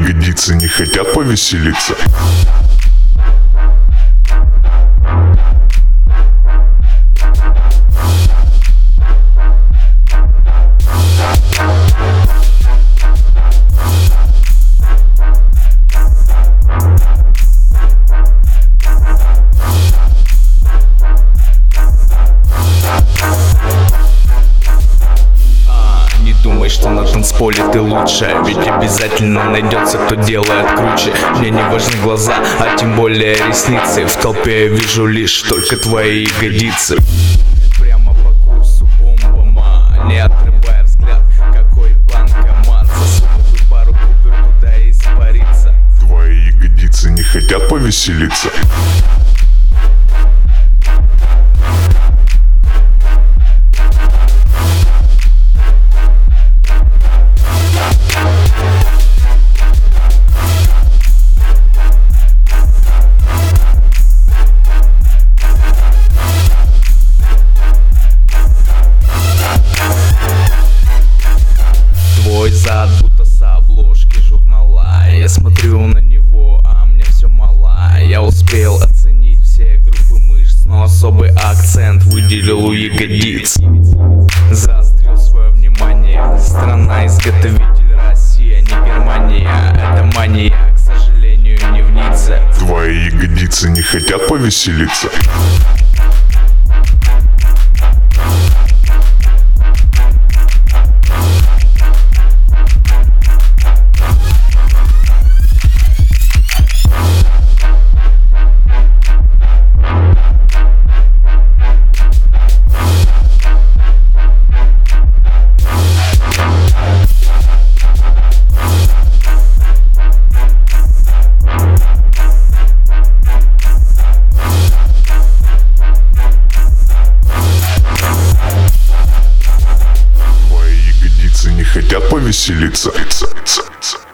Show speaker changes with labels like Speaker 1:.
Speaker 1: ягодицы не хотят повеселиться.
Speaker 2: Что на танцполе ты лучшая, ведь обязательно найдется, кто делает круче. Мне не важны глаза, а тем более ресницы. В толпе я вижу лишь только твои ягодицы. Прямо по курсу бомбома, не отрывая взгляд, какой банкомат. Засунуть пару купюр туда и испариться.
Speaker 1: Твои ягодицы не хотят повеселиться.
Speaker 2: Твой зад будто с обложки журнала. Я смотрю на него, а мне все мало. Я успел оценить все группы мышц, но особый акцент выделил у ягодиц. Заострил свое внимание. Страна-изготовитель Россия, не Германия. Это мания, к сожалению, не в Ницце.
Speaker 1: Твои ягодицы не хотят повеселиться. Не хотят повеселиться.